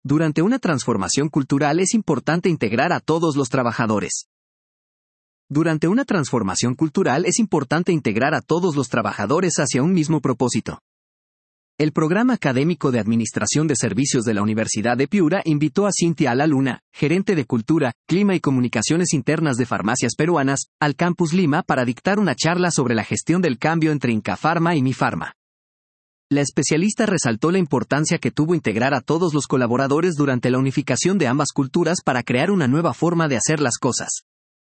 Durante una transformación cultural es importante integrar a todos los trabajadores. Durante una transformación cultural es importante integrar a todos los trabajadores hacia un mismo propósito. El Programa Académico de Administración de Servicios de la Universidad de Piura invitó a Cintia Alaluna, gerente de Cultura, Clima y Comunicaciones Internas de Farmacias Peruanas, al Campus Lima para dictar una charla sobre la gestión del cambio entre Incafarma y Mifarma. La especialista resaltó la importancia que tuvo integrar a todos los colaboradores durante la unificación de ambas culturas para crear una nueva forma de hacer las cosas.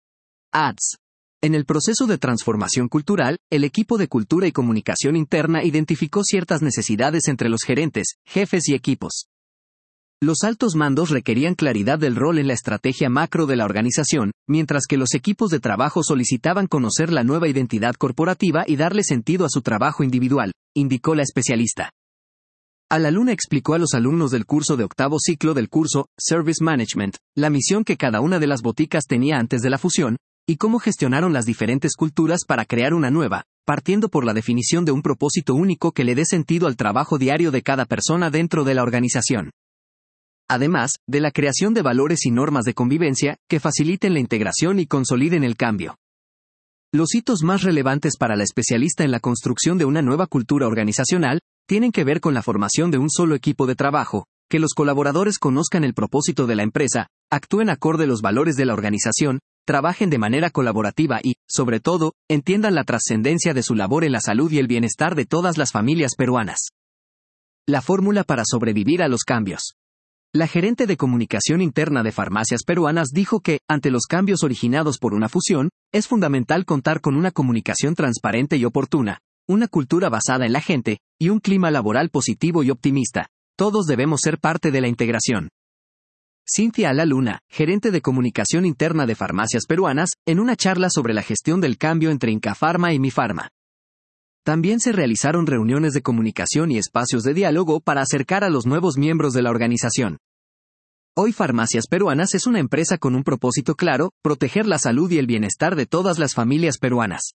Ads. En el proceso de transformación cultural, el equipo de Cultura y Comunicación Interna identificó ciertas necesidades entre los gerentes, jefes y equipos. Los altos mandos requerían claridad del rol en la estrategia macro de la organización, mientras que los equipos de trabajo solicitaban conocer la nueva identidad corporativa y darle sentido a su trabajo individual, indicó la especialista. Alaluna explicó a los alumnos del curso de octavo ciclo del curso, Service Management, la misión que cada una de las boticas tenía antes de la fusión, y cómo gestionaron las diferentes culturas para crear una nueva, partiendo por la definición de un propósito único que le dé sentido al trabajo diario de cada persona dentro de la organización. Además, de la creación de valores y normas de convivencia, que faciliten la integración y consoliden el cambio. Los hitos más relevantes para la especialista en la construcción de una nueva cultura organizacional, tienen que ver con la formación de un solo equipo de trabajo, que los colaboradores conozcan el propósito de la empresa, actúen acorde a los valores de la organización, trabajen de manera colaborativa y, sobre todo, entiendan la trascendencia de su labor en la salud y el bienestar de todas las familias peruanas. La fórmula para sobrevivir a los cambios. La gerente de comunicación interna de Farmacias Peruanas dijo que, ante los cambios originados por una fusión, es fundamental contar con una comunicación transparente y oportuna, una cultura basada en la gente, y un clima laboral positivo y optimista. Todos debemos ser parte de la integración. Cintia Alaluna, gerente de comunicación interna de Farmacias Peruanas, en una charla sobre la gestión del cambio entre Incafarma y Mifarma. También se realizaron reuniones de comunicación y espacios de diálogo para acercar a los nuevos miembros de la organización. Hoy Farmacias Peruanas es una empresa con un propósito claro, proteger la salud y el bienestar de todas las familias peruanas.